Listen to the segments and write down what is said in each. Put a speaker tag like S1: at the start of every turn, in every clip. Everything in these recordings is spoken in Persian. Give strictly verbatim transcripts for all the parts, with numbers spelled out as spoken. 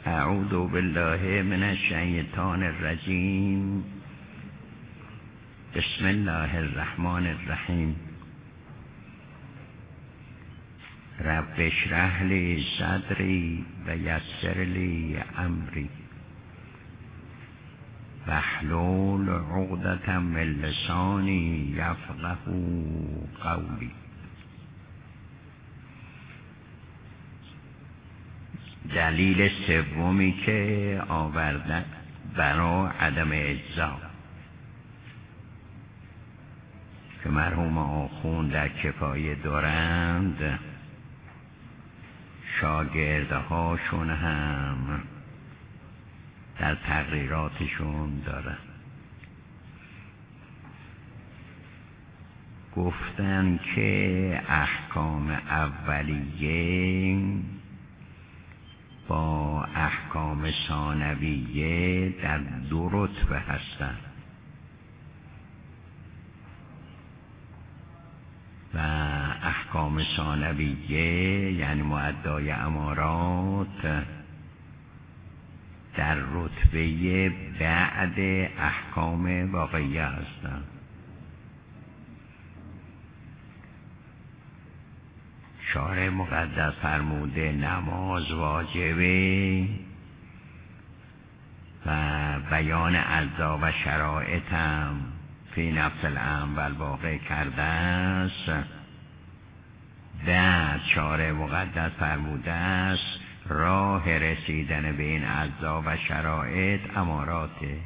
S1: اعوذ بالله من الشیطان الرجیم. بسم الله الرحمن الرحیم. رب اشرح لی صدری و یسر لی امری واحلل عقدة من لسانی یفقهوا قولی. دلیل سومی که آوردن برای عدم اجزا که مرحوم آخوند در کفایه دارند، شاگردهاشون هم در تقریراتشون دارن. گفتن که احکام اولیه با احکام ثانویه در دو رتبه هستند و احکام ثانویه یعنی مؤدای امارات در رتبه بعد احکام واقعیه هستند. شارع مقدس فرموده نماز واجبه و بیان اجزا و شرایط هم فی نفس الامر والواقع کرده است. بعد شارع مقدس فرموده است راه رسیدن به این اجزا و شرایط اماراته.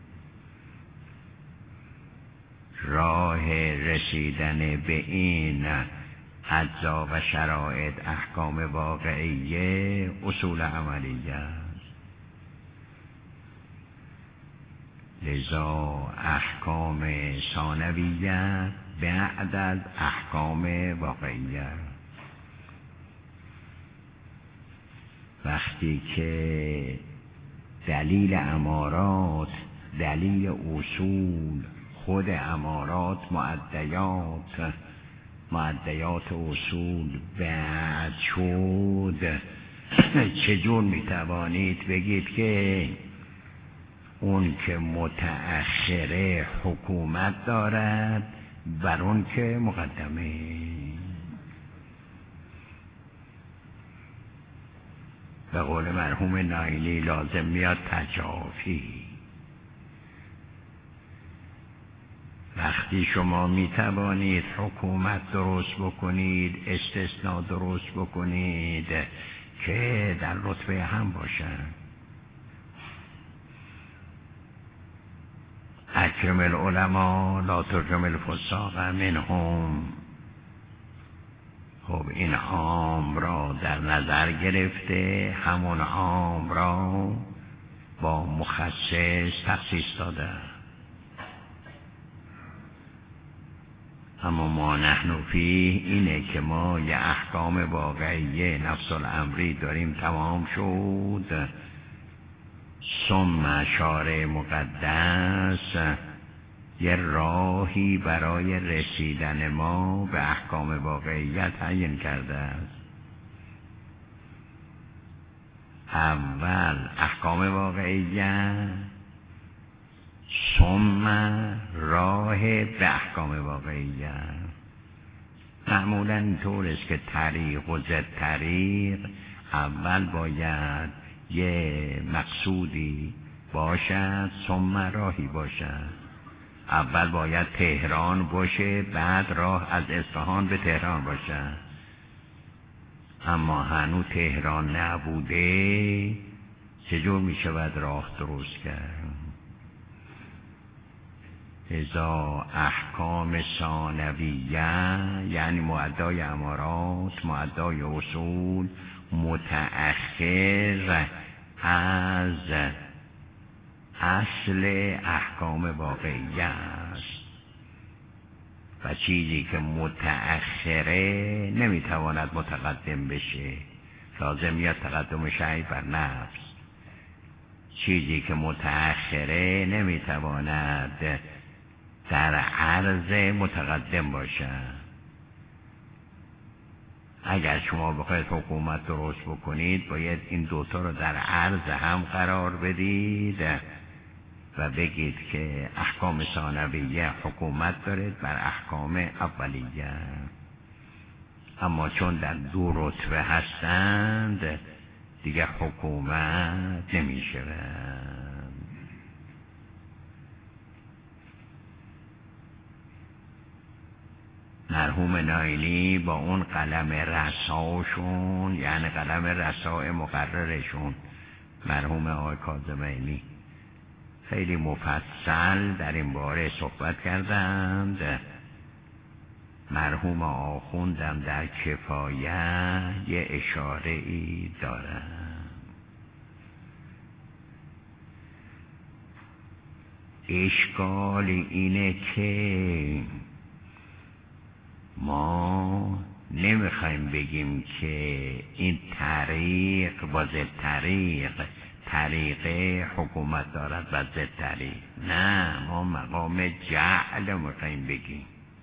S1: راه رسیدن به این اجزا و شرایط احکام واقعیه اصول عملیه است. لذا احکام ثانویه بعد از احکام واقعیه. وقتی که دلیل امارات، دلیل اصول، خود امارات معدیات معدیات اصول بعد شد، چجور میتوانید بگید که اون که متأخره حکومت دارد بر اون که مقدمه؟ به قول مرحوم نایلی لازم میاد تجافی. وقتی شما می توانید حکومت درست بکنید، استثناء درست بکنید که در رتبه هم باشن. اکرم العلماء لا ترجم الفساق منهم. خب این عام را در نظر گرفته، همون عام را با مخصص تخصیص داده. اما ما نحن فیه اینه که ما یه احکام واقعیه نفس الامری داریم تمام شد، ثم شارع مقدس یه راهی برای رسیدن ما به احکام واقعیت تعیین کرده است. اول احکام واقعیت، ثم راه به احکام واقعیه. معمولا اینطور است که طریق و ضد طریق اول باید یه مقصودی باشد ثم راهی باشد. اول باید تهران باشه، بعد راه از اصفهان به تهران باشد. اما هنوز تهران نبوده، چجور می شود راه درست کرد؟ ازا احکام ثانویه یعنی مؤدای امارات، مؤدای اصول متأخر از اصل احکام واقعیه است و چیزی که متأخره نمیتواند متقدم بشه، لازم یا تقدم شیء بر نفس. چیزی که متأخره نمیتواند در عرض متقدم باشد. اگر شما بخواید حکومت درست بکنید باید این دوتا رو در عرض هم قرار بدید و بگید که احکام ثانویه حکومت دارید بر احکام اولیه. اما چون در دو رتبه هستند دیگه حکومت نمی شود. مرحوم ناینی با اون قلم رساشون، یعنی قلم رسای مقررشون، مرحوم آقای کاظمینی، خیلی مفصل در این باره صحبت کردند. مرحوم آخوندم در کفایه یه اشاره ای دارند. اشکال اینه که ما نمیخوایم بگیم که این طریق با ضد طریق طریقه حکومت دارد و ضد طریق. نه، ما مقام جعل میخوایم بگیم،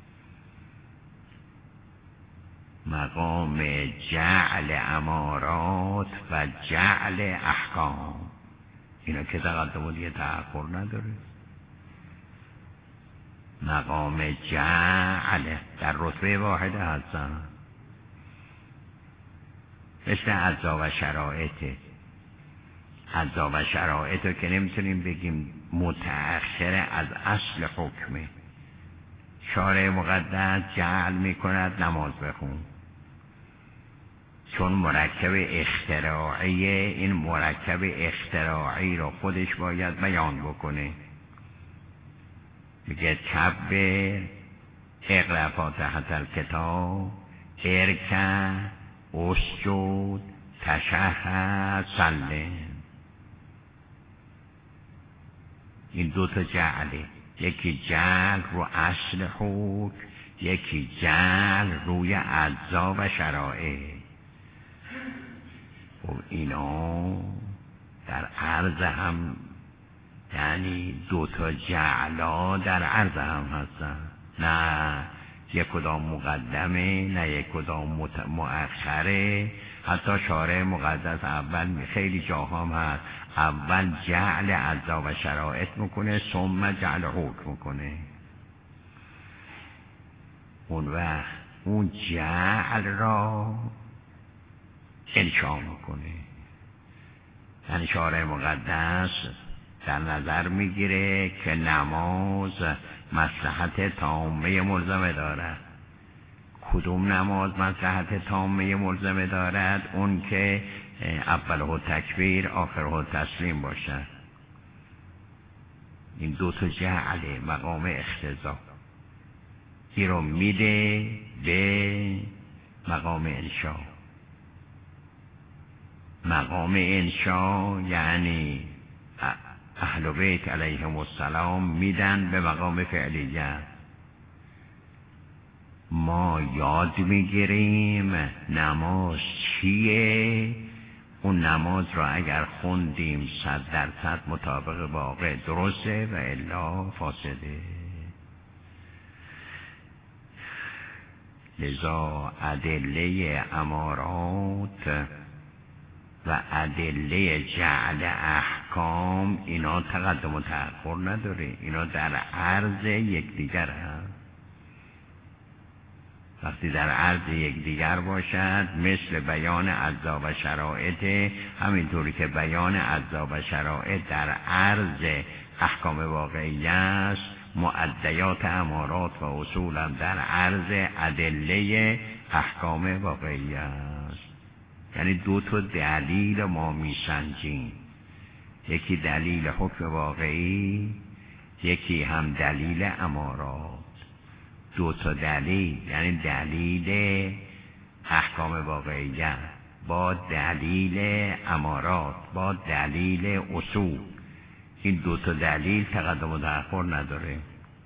S1: مقام جعل امارات و جعل احکام. اینا که تقدم و دیگه تأخر نداره. مقام جعل در رتبه واحده هستن، مثل اجزا و شرائطه. اجزا و شرائطه که نمیتونیم بگیم متأخر از اصل حکمه. شارع مقدس جعل میکند نماز بخون، چون مرکب اختراعیه، این مرکب اختراعی رو خودش باید بیان بکنه. میگه کبر اقرأ فاتحة الکتاب ارکع اسجد تشهد سلم. این دو تا جعله، یکی جعل رو اصل حکم، یکی جعل روی اجزا و شرائع. و اینا در عرض هم، یعنی دو تا جعلا در عرض هم هستن، نه یک کدام مقدمه نه یک کدام مؤخره. حتی شارع مقدس اول خیلی جاها هم هست اول جعل اجزا و شرائط میکنه ثم جعل حکم میکنه. اون وقت اون جعل را انشا میکنه. یعنی شارع مقدس در نظر میگیره که نماز مصلحت تامه ملزمه دارد. کدوم نماز مصلحت تامه ملزمه دارد؟ اون که اوله تکبیر آخره تسلیم باشد. این دو تا جعل مقام اختزا این رو میده به مقام انشا. مقام انشا یعنی اهل بیت علیهم السلام میدن به مقام فعلیت. ما یاد میگیریم نماز چیه، اون نماز را اگر خوندیم صد درصد مطابق واقع درسته و الا فاسده. لذا ادله امارات و ادله جعل احکام اینا تقدم و تأخر نداره، اینا در عرض یکدیگر هست. وقتی در عرض یکدیگر باشد مثل بیان اجزا و شرائط، همینطوری که بیان اجزا و شرائط در عرض احکام واقعی است، مؤدیات امارات و اصول هم در عرض ادله احکام واقعی است. یعنی دو تا دلیل ما میسنجیم، یکی دلیل حکم واقعی، یکی هم دلیل امارات. دو تا دلیل، یعنی دلیل احکام واقعیه با دلیل امارات با دلیل اصول. این دو تا دلیل تقدم و تأخر نداره.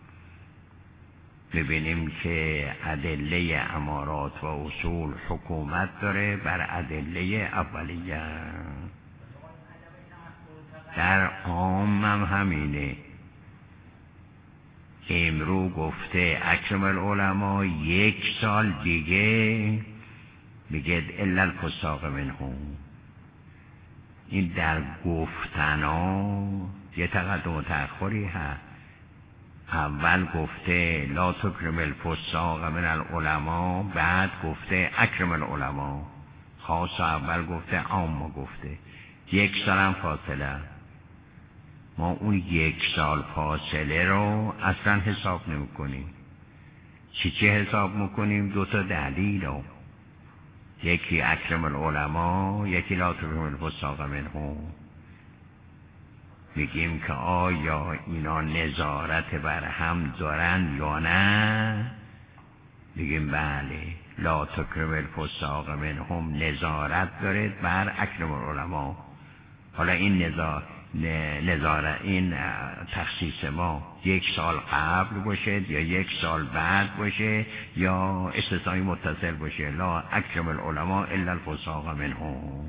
S1: ببینیم که ادله امارات و اصول حکومت داره بر ادله اولیه. در عام هم همینه. امرو گفته اکرم العلماء یک سال دیگه میگه الا الفساق منهم. این در گفتنا یه تقدم و تأخری هست. اول گفته لا تکرم الفساق من العلماء، بعد گفته اکرم العلماء. خاص اول گفته عام گفته. یک سال هم فاصله. ما اون یک سال فاصله رو اصلا حساب نمی کنیم. چی چی حساب میکنیم؟ دو تا دلیل رو، یکی اکرم العلماء، یکی لا تکرم الفساق منهم. میگیم که آیا اینا نظارت بر هم دارن یا نه؟ میگیم بله، لا تکرم الفساق منهم نظارت داره بر اکرم العلماء. حالا این نظارت نظارت این تخصیص ما یک سال قبل باشه یا یک سال بعد باشه یا استثنایی متصل باشه، لا اکرم العلماء الا الفساق منهم.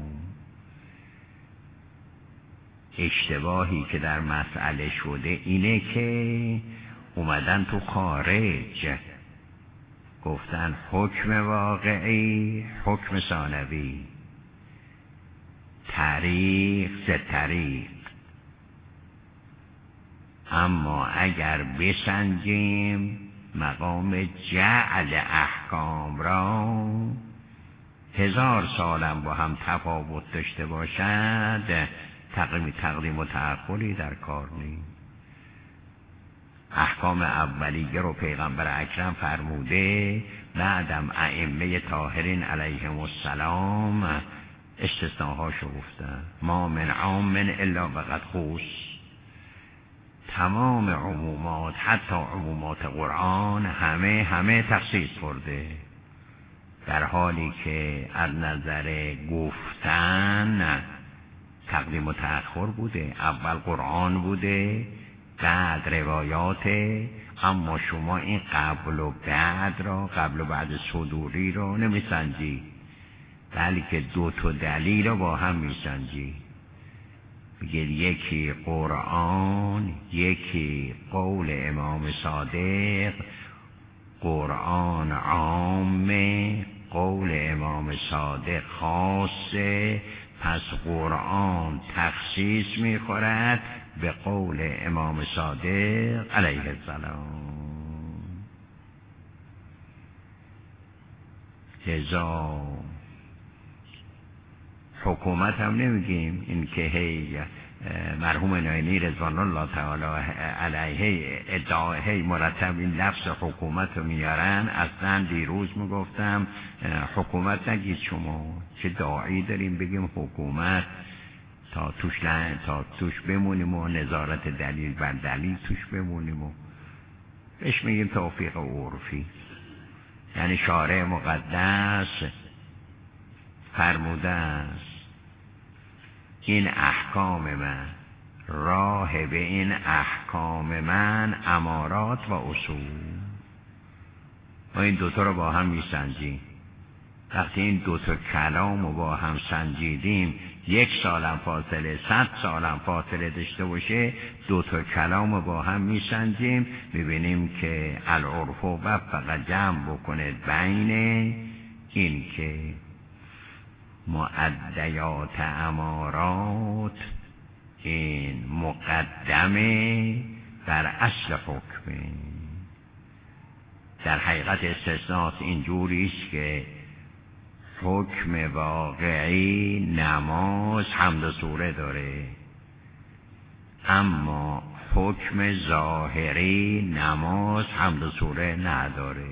S1: اشتباهی که در مسئله شده اینه که اومدن تو خارج گفتن حکم واقعی، حکم ثانوی، طریق سه طریق. اما اگر بسنجیم مقام جعل احکام را، هزار سالم با هم تفاوت داشته باشد، تقدیم تقدیم و تأخری در کار نیست. احکام اولیه رو پیغمبر اکرم فرموده، بعدم ائمه طاهرین علیهم السلام استثناهاشو گفتن. ما من عام الا وقد خص. تمام عمومات، حتی عمومات قرآن، همه همه تخصیص خورده، در حالی که از نظر گفتن تقدیم و تأخر بوده. اول قرآن بوده، بعد روایاته. اما شما این قبل و بعد را، قبل و بعد صدوری را نمیسنجی، بلکه دو تا دلیل را با هم میسنجی. میگه یکی قرآن، یکی قول امام صادق. قرآن عامه، قول امام صادق خاصه، پس قرآن تخصیص میخورد به قول امام صادق علیه السلام. لذا حکومت هم نمیگیم این که هی مرحوم ناینی رضوان الله تعالی علیه ادعای هی مرتب این لفظ حکومت رو میارن. اصلا دیروز میگفتم حکومت نگید شما، چه داعی داریم بگیم حکومت تا توش لن تا توش بمونیم و نظارت دلیل بر دلیل توش بمونیم و بهش میگیم توفیق عرفی. یعنی شارع مقدس فرموده است این احکام من، راه به این احکام من امارات و اصول. ما این دوتا رو با هم میسنجیم. وقتی این دوتا کلام رو با هم سنجیدیم، یک سالم فاصله، صد سالم فاصله داشته باشه، دوتا کلام رو با هم میسنجیم، میبینیم که العرف و فقط جمع بکنه بین این که معدیات امارات این مقدمه بر اصل حکمه. در حقیقت استثناء اینجوری است که حکم واقعی نماز حمد و سوره داره، اما حکم ظاهری نماز حمد و سوره نداره،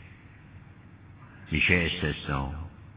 S1: میشه استثناء.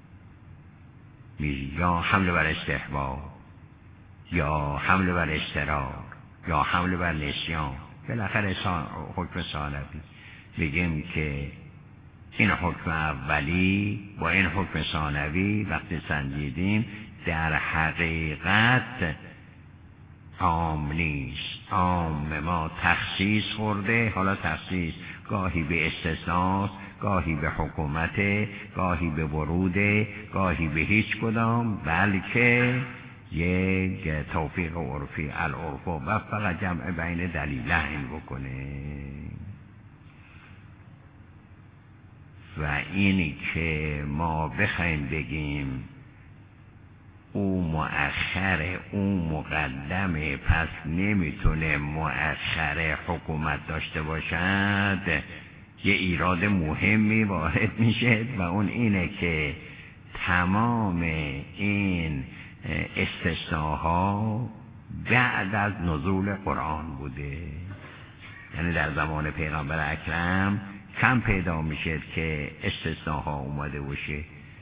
S1: یا حمل بر استحباب، یا حمل بر اضطرار، یا حمل بر نسیان. بالاخره حکم ثانوی میگیم که این حکم اولی با این حکم ثانوی وقتی سنجیدیم در حقیقت عام نیست. عام ما تخصیص خورده. حالا تخصیص گاهی به استثناء، گاهی به حکومت، گاهی به ورود، گاهی به هیچ کدام، بلکه یک توفیق عرفی العرف و فقط جمع بین دلیلین بکنه. و اینی که ما بخوایم بگیم او مؤخره او مقدمه پس نمیتونه مؤخره حکومت داشته باشد، یه ایراد مهمی وارد میشه و اون اینه که تمام این استثناها بعد از نزول قرآن بوده. یعنی در زمان پیغمبر اکرم کم پیدا میشه که استثناها اومده باشه.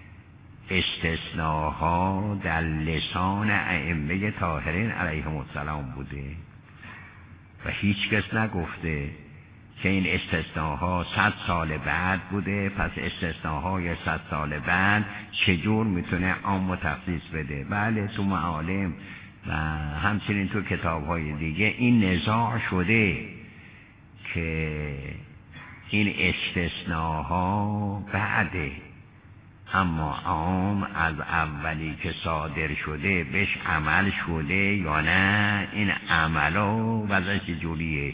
S1: استثناها در لسان ائمه طاهرین علیهم السلام بوده و هیچ کس نگفته که این استثناها صد سال بعد بوده، پس استثناهای صد سال بعد چجور میتونه عام و تخصیص بده. بله تو معالم و همچنین تو کتاب‌های دیگه این نزاع شده که این استثناها بعده، اما عام از اولی که صادر شده بهش عمل شده یا نه، این عملا وضعش جوریه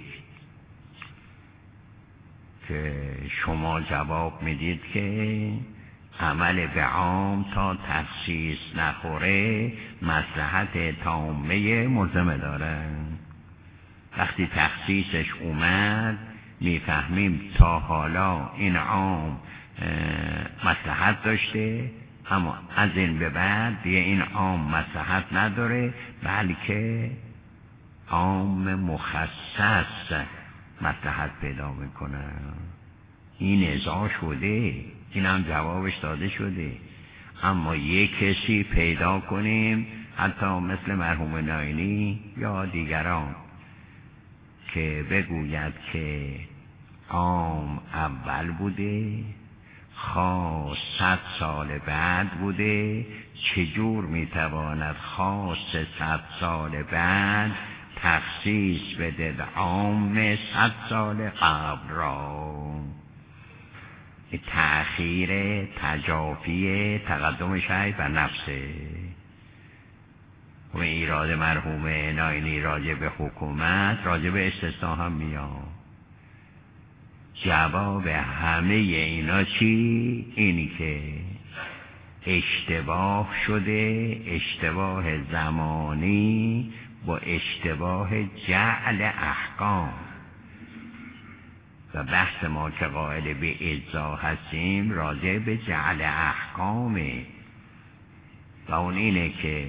S1: که شما جواب میدید که عمل به عام تا تخصیص نخوره مصلحت تامه ملزمه داره. وقتی تخصیصش اومد میفهمیم تا حالا این عام مصلحت داشته، اما از این به بعد دیگه این عام مصلحت نداره، بلکه عام مخصص مصلحت پیدا میکنه. این نزاع شده، این هم جوابش داده شده. اما یک کسی پیدا کنیم حتی مثل مرحوم ناینی یا دیگران که بگوید که عام اول بوده، خاص صد سال بعد بوده، چجور میتواند خاص صد سال بعد تخصیص بده عام صد سال قبل را؟ تأخیر تجافی تقدم شیء بر نفسه. و ایراد مرحوم ناینی راجع به حکومت راجع به استثناء هم میاد. جواب همه اینا چی؟ اینی که اشتباه شده، اشتباه زمانی با اشتباه جعل احکام. و بحث ما که قائل به اجزا هستیم راجع به جعل احکامه و اون اینه که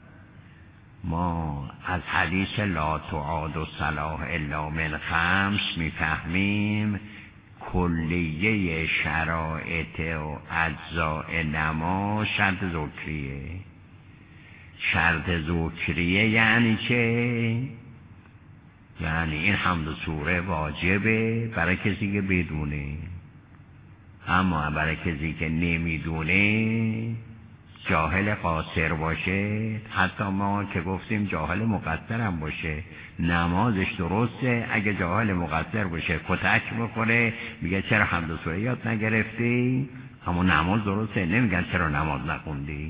S1: ما از حدیث لا تعاد الصلاح الا من خمس میفهمیم کلیه شرایط و اجزاء نماز شرط ذکریه. شرط ذکریه یعنی چه؟ یعنی این حمد و سوره واجبه برای کسی که بدونه، اما برای کسی که نمیدونه، جاهل قاصر باشه، حتی ما که گفتیم جاهل مقصر هم باشه، نمازش درسته، اگه جاهل مقصر باشه کتک بخوره میگه چرا حمد و سوره یاد نگرفتی؟ اما نماز درسته، نمیگن چرا نماز نخوندی.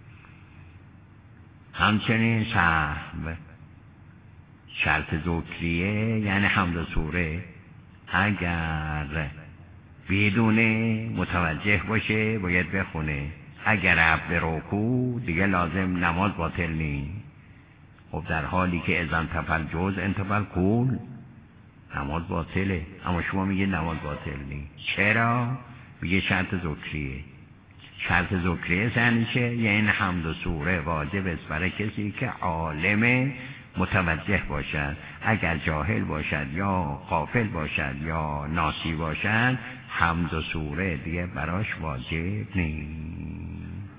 S1: همچنین سهم شرط ذکریه یعنی حمد و سوره اگر بدونه متوجه باشه باید بخونه، اگر رفت به رکوع دیگه لازم نماز باطل نی. خب در حالی که اذا انتفل جز انتفل کل، نماز باطله، اما شما میگه نماز باطل نی. چرا؟ میگه شرط ذکریه. شرط ذکریه یعنی چه؟ یعنی حمد و سوره واجب است برای کسی که عالم متوجه باشد. اگر جاهل باشد یا غافل باشد یا ناسی باشد حمد و سوره دیگه براش واجب نیست.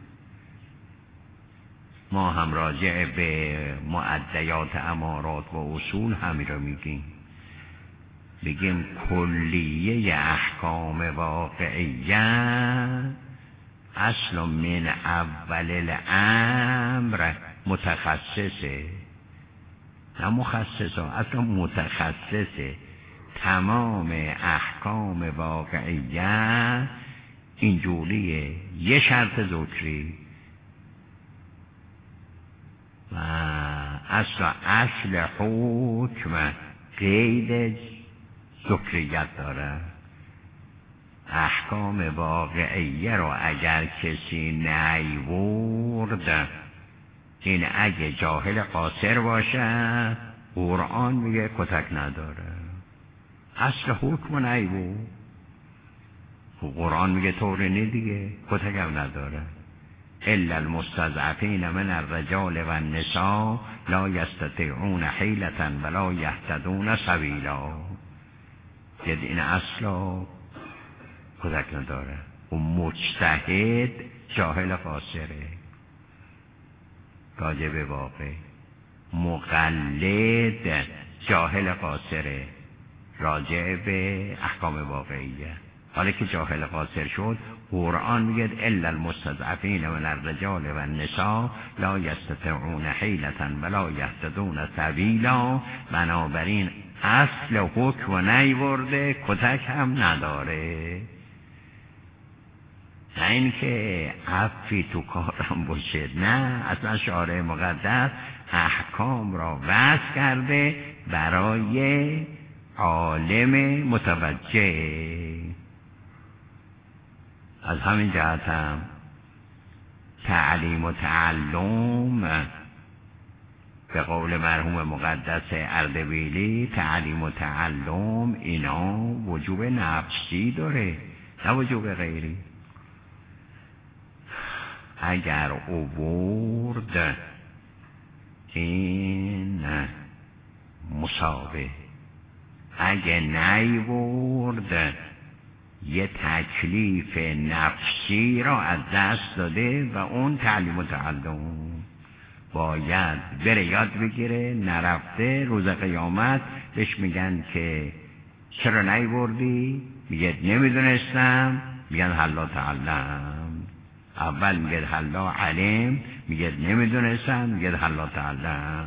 S1: ما هم راجع به معدیات امارات و اصول همین رو میگیم، بگیم کلیه احکام واقعیه اصل من اول الامر متخصصه، نه مخصصه، اصلا متخصصه. تمام احکام واقعیه اینجوریه، یه شرط ذکری و اصل اصل حکم قید ذکریت داره. احکام واقعیه رو اگر کسی نیورد، این اگه جاهل قاصر باشه، قرآن میگه کتک نداره. اصل حکم نیورد، قرآن میگه طوری نی دیگه، کتک هم نداره. الا المستضعفین من الرجال و النساء لا یستطیعون حیلة ولا یهتدون سبیلا. یعنی این اصلا کتک نداره. و مجتهد جاهل قاصره راجع به واقع، مقلد جاهل قاصره راجع به احکام واقعیه. حالا که جاهل قاصر شد، قرآن میگه الا المستضعفین من الرجال و النساء لا یستطیعون حیلة ولا یهتدون سبیلا. بنابراین اصل حکم و نیورده، کتک هم نداره. نه اینکه عفی تو کارم باشه، نه، اصلا شارع مقدس احکام را وضع کرده برای عالم متوجه. از همین جهت هم تعلیم و تعلم به قول مرحوم مقدس اردبیلی، تعلیم و تعلم اینا وجوب نفسی داره، نه وجوب غیری. اگر اوورد این مساوه، اگه نیورد یه تکلیف نفسی را از دست داده و اون تعلیم و تعلم باید بره یاد بگیره. نرفته روز قیامت بهش میگن که چرا نیوردی؟ میگه نمیدونستم. میگن حلا تعلم. اول میگه حلا علم، میگه نمیدونستم، میگه حلا تعلم.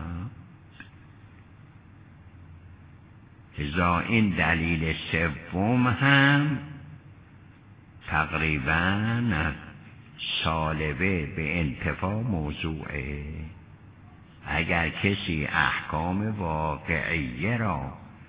S1: ازا این دلیل سوم هم تقریبا سالبه به انتفاع موضوعه. اگر کسی احکام واقعیه را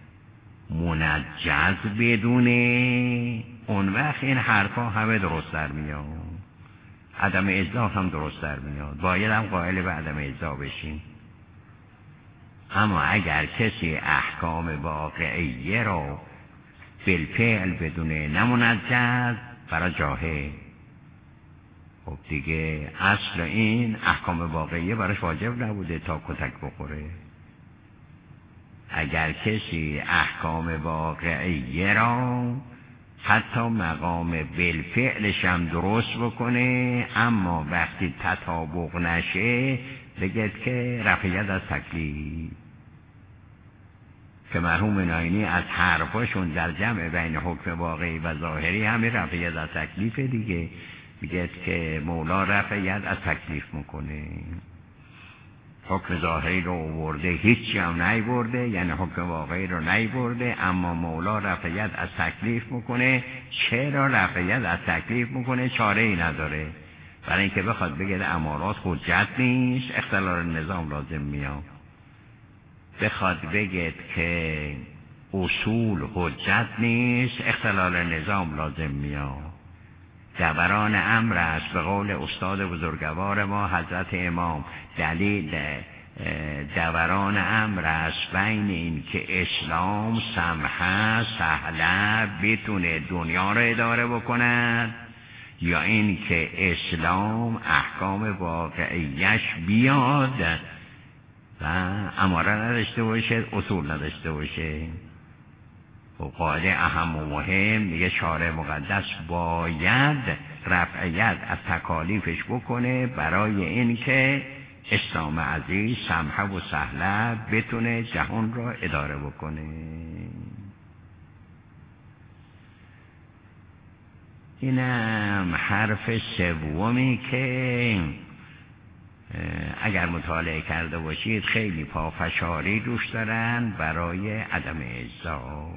S1: منجز بدونه، اون وقت این حرفا همه درست در میاد، عدم اجزا هم درست در میاد، باید هم قائل به عدم اجزا بشین. اما اگر کسی احکام واقعیه را بالفعل بدونه، نمنجز، برای جاهل، خب دیگه اصل این احکام واقعیه براش واجب نبوده تا کتک بخوره. اگر کسی احکام واقعیه را حتی مقام بالفعلش هم درست بکنه، اما وقتی تطابق نشه بگید که رفعیت از تکلیف، که مرحوم ناینی از حرفاشون در جمع بین حکم واقعی و ظاهری همین رفعیت از تکلیف دیگه. میگه که مولا رفعیت از تکلیف میکنه، حکم ظاهری رو آورده هیچی هم نیورده، یعنی حکم واقعی رو نیورده، اما مولا رفعیت از تکلیف میکنه. چرا رفعیت از تکلیف میکنه؟ چاره ای نداره. برای اینکه بخواد بگه امارات حجت نیست، اختلال نظام لازم میاد. بخواد بگه که اصول حجت نیست، اختلال نظام لازم میاد. دوران امر است به قول استاد بزرگوار ما حضرت امام. دلیل دوران امر است بین این که اسلام سمحه سهله بتونه دنیا را اداره بکند، یا این که اسلام احکام واقعیش بیاد و اماره نداشته باشه، اصول نداشته باشه. و قاعده اهم و مهم میگه شارع مقدس باید رفعیت از تکالیفش بکنه برای اینکه اسلام عزیز سمحه و سهله بتونه جهان را اداره بکنه. اینم حرف سومی که اگر مطالعه کرده باشید خیلی پافشاری روش دارن برای عدم اجزا.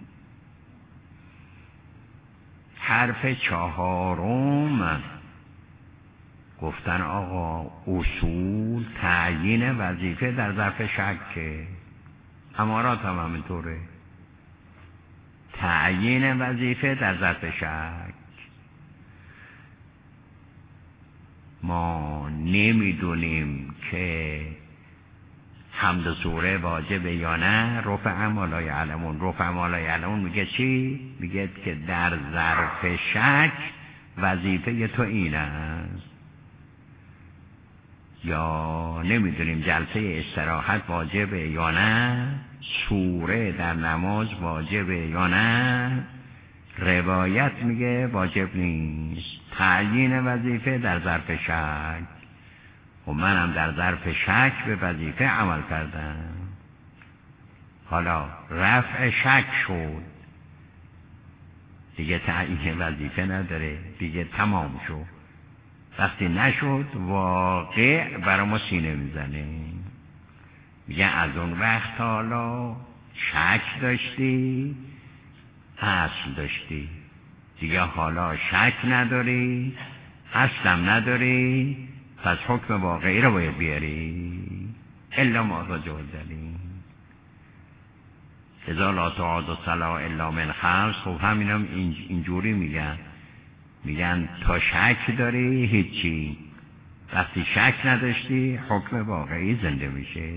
S1: حرف چهارم گفتن آقا اصول تعیین وظیفه در ظرف شکه، امارات هم همینطوره. تعیین وظیفه در ظرف شک. ما نمیدونیم که حمد و سوره واجبه یا نه. رفع ما لا یعلمون. رفع ما لا یعلمون میگه چی؟ میگه که در ظرف شک وظیفه تو این است. یا نمیدونیم جلسه استراحت واجبه یا نه، سوره در نماز واجبه یا نه. روایت میگه واجب نیست. تعیین وظیفه در ظرف شک. و منم در ظرف شک به وظیفه عمل کردم. حالا رفع شک شد، دیگه تعیین وظیفه نداره، دیگه تمام شد. وقتی نشد واقع برای ما سینه میزنه، میگه از اون وقت حالا شک داشتی، اصل داشتی، دیگه حالا شک نداری، اصلم نداری، پس حکم واقعی رو باید بیاری. الا ما راجع داریم اذا لا تعاد الصلاة الا من خمس. خب همینم اینجوری میگن، میگن تا شک داری هیچی، وقتی شک نداشتی حکم واقعی زنده میشه.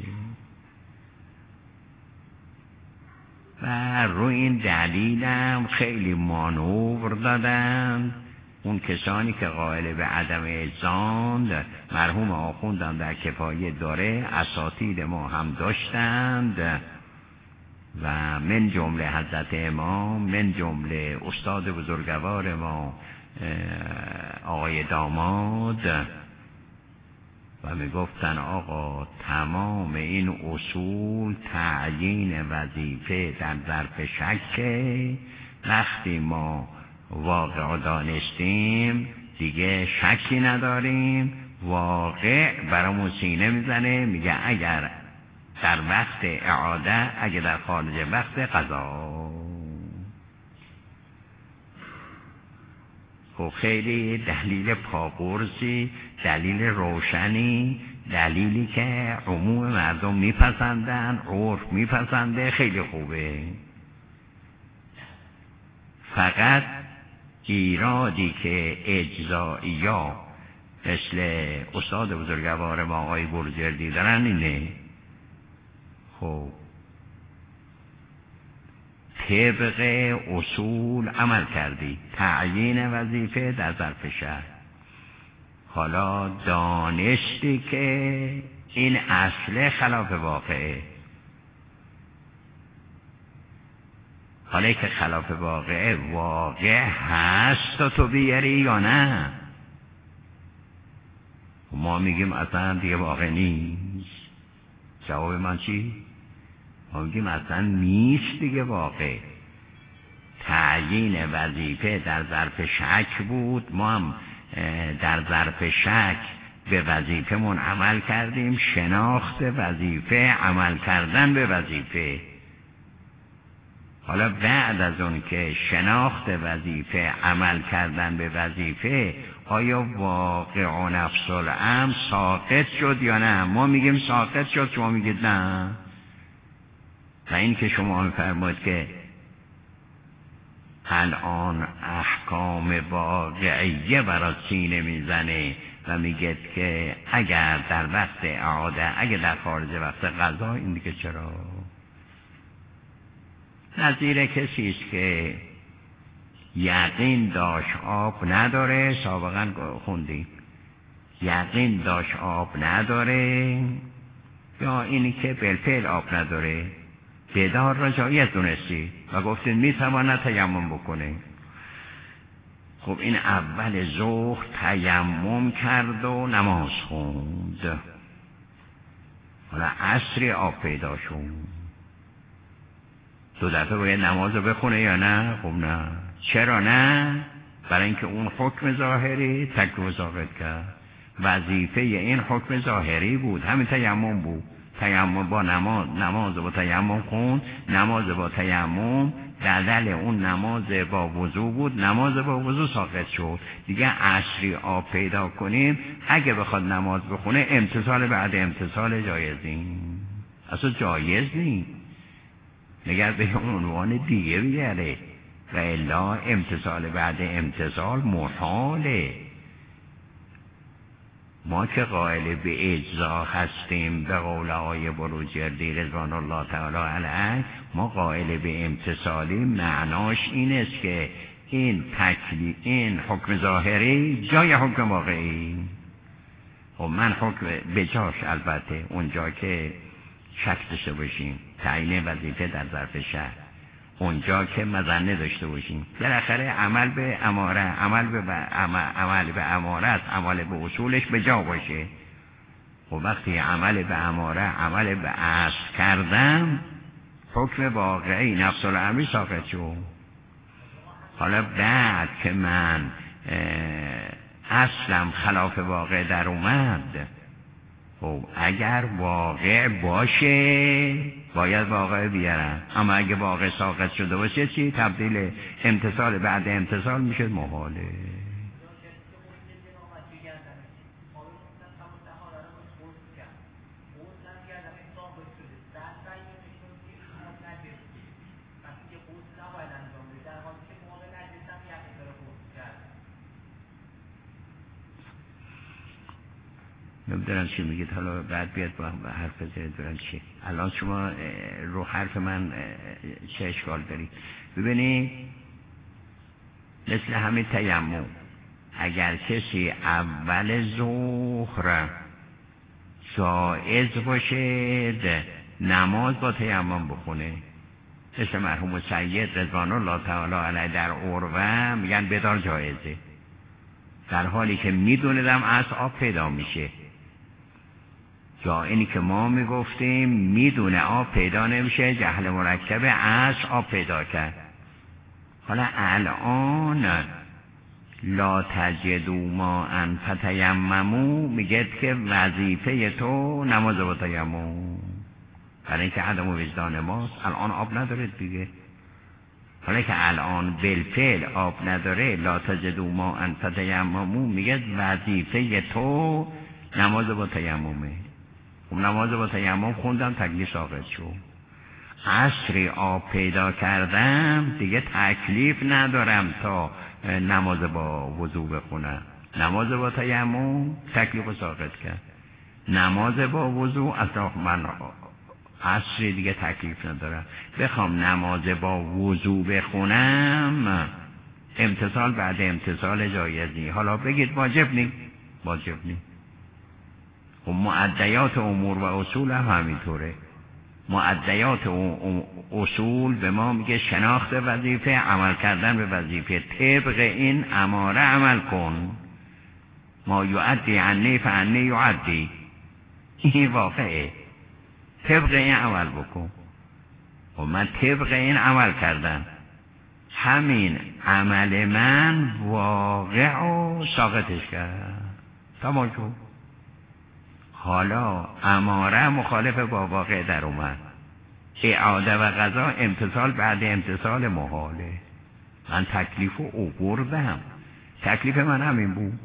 S1: و روی این دلیلم خیلی مانور دادن اون کسانی که قائل به عدم اجزاند. مرحوم آخوندم در کفایه داره اساتید ما هم داشتند و من جمله حضرت امام، من جمله استاد بزرگوار ما آقای داماد، و می گفتن آقا تمام این اصول تعیین وظیفه در ظرف شکه. وقتی ما واقع دانستیم دیگه شکی نداریم، واقع برامون سینه میزنه، میگه اگر در وقت اعاده، اگر در خارج وقت قضا. خب خیلی دلیل پاقرصی، دلیل روشنی، دلیلی که عموم مردم میپسندن، عرف میپسنده، خیلی خوبه. فقط ایرادی که اجزایی ها مثل استاد بزرگوار ما آقای برجردی دارن اینه، خب طبق اصول عمل کردی، تعیین وظیفه در ظرف شهر. حالا دانستی که این اصل خلاف واقعه، حالا که خلاف واقعه واقع هست تا تو بیاری یا نه. ما میگیم اصلا دیگه واقع نیست. جواب من چی؟ ما میگیم اصلا نیست دیگه واقع. تعیین وظیفه در ظرف شک بود، ما هم در ظرف شک به وظیفه‌مون عمل کردیم. شناخت وظیفه، عمل کردن به وظیفه. حالا بعد از اون که شناخت وظیفه، عمل کردن به وظیفه، آیا واقع و نفس الامر ساقط شد یا نه؟ ما میگیم ساقط شد، شما میگید نه. و این که شما میفرمایید که الان احکام واقعیه برای سینه میزنه و میگه که اگر در وقت اعاده، اگر در خارج وقت قضا، این دیگه چرا؟ نظیر کسی است که یقین داشت آب نداره، سابقا خوندیم، یقین داشت آب نداره، یا اینی که بالفعل آب نداره، بدار را جایز دونستی و گفتین میتواند تیمم بکنه. خب این اول ظهر تیمم کرد و نماز خوند، حالا عصری آب پیدا شد، دو دفعه باید نماز رو بخونه یا نه؟ خب نه. چرا نه؟ برای اینکه اون حکم ظاهری تکلیف ثابت کرد. وظیفه این حکم ظاهری بود، همین تیمم بود. تیمم با نماز، نماز با تیمم خون، نماز با تیمم، دلل اون نماز با وضو بود، نماز با وضو ساقط شد. دیگه عصری آب پیدا کنیم، اگه بخواد نماز بخونه امتصال بعد امتصال جایز نیست، اصلا جایز نیست. مگر به عنوان دیگه بیاره و الا امتصال بعد امتصال محاله. ما که قائل به اجزا هستیم به قول آقای بروجردی رضوان الله تعالی علیه، ما قائل به امتصالی معناش این است که این تکلیف، این حکم ظاهری جای حکم واقعی. خب من حکم بجاش، البته اونجا که شک داشته باشیم تعیین وظیفه در ظرف شهر، اونجا که مظنه داشته باشیم، بالاخره عمل به اماره، عمل به عمل, عمل به اماره است، عمل به اصولش به جا باشه. و وقتی عمل به اماره، عمل به اصل کردم، حکم واقعی نفس الامری ساقط شد. حالا بعد که من اصلم خلاف واقع در اومد، خب اگر واقع باشه باید واقع بیارم، اما اگه واقع ساقط شده باشه چی؟ تبدیل امتصال بعد امتصال میشه محاله. نمیدونم چی میگید، حالا بعد بیاد با هم حرف بزنید برم چی. الان شما رو حرف من چه اشکال دارید؟ ببینید مثل همین تیمم، اگر کسی اول ظهر جایز باشه نماز با تیمم بخونه، مثل مرحوم سید رضوان الله تعالی علیه در عروه میگن بدار جایزه، در حالی که میدونیدم از آب پیدا میشه. یا اینی که ما میگفتیم میدونه آب پیدا نمیشه، جهل مرکب از آب پیدا کرد. حالا الان لا تجدوا ماء فتیمموا میگه که وظیفه تو نماز با تیمم، برای اینکه عدم وجدان ماست. الان آب نداره دیگه، حالا که الان بالفعل آب نداره، لا تجدوا ماء فتیمموا میگه وظیفه تو نماز با تیممه. خب نماز با تیمم خوندم، تکلیف ساقط شد. عصری آب پیدا کردم دیگه تکلیف ندارم تا نماز با وضو بخونم. نماز با تیمم تکلیف ساقط کرد، نماز با وضو اصلا من عصری دیگه تکلیف ندارم. بخوام نماز با وضو بخونم امتصال بعد امتصال جایزی. حالا بگید واجب نی؟ واجب نی. و معدیات امور و اصول هم همینطوره. معدیات اصول به ما میگه شناخت وظیفه، عمل کردن به وظیفه، طبق این اماره عمل کن. ما یعدی عنی فعنی یعدی، این واقعه، طبق این عمل بکن. و من طبق این عمل کردم، همین عمل من واقع و ساقطش کرد، تمام شد. حالا اماره مخالف با واقع در اومد، اعاده و قضا امتصال بعد امتصال محاله. من تکلیف رو اووردم، تکلیف من همین بود،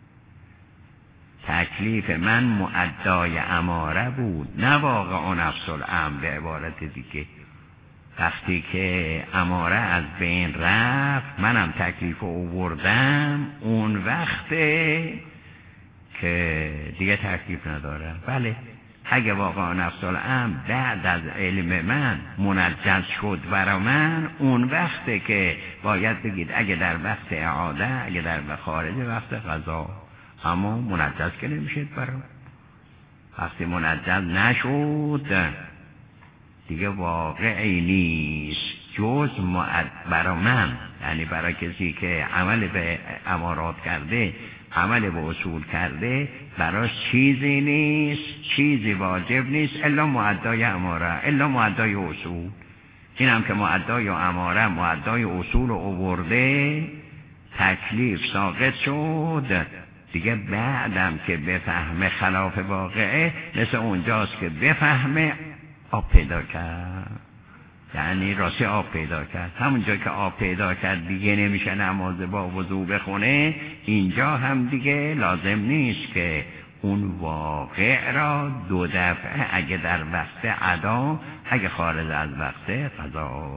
S1: تکلیف من معدای اماره بود، نه واقع نفس الامر. به عبارت دیگه وقتی که اماره از بین رفت منم تکلیف رو اووردم، اون وقته که دیگه تکلیف ندارم. بله اگه واقعا نفس الامر بعد از علم من منجز شد برا من، اون وقته که باید بگید اگه در وقت اعاده، اگه در خارج وقت قضا. اما منجز که نمیشد برا، وقتی منجز نشد دیگه واقعی نیست جز معد برا من، یعنی برای کسی که عمل به امارات کرده، عمل به اصول کرده، براش چیزی نیست، چیزی واجب نیست الا معدای اماره، الا معدای اصول. این هم که معدای اماره، معدای اصول رو آورده، تکلیف ساقط شد دیگه. بعدم که بفهمه خلاف واقعه، مثل اونجاست که بفهمه آب پیدا کرد، یعنی راستی آب پیدا کرد. همونجا که آب پیدا کرد دیگه نمیشه نماز با وضو بخونه، اینجا هم دیگه لازم نیست که اون واقع را دو دفعه، اگه در وقت ادا، اگه خارج از وقت قضا.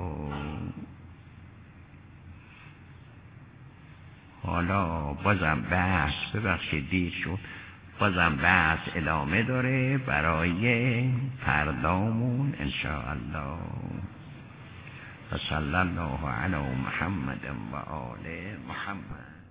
S1: حالا بازم بحث، ببخشید دیر شد، بازم بحث ادامه داره برای فردامون انشاءالله. و صلی الله علی محمد و آل محمد.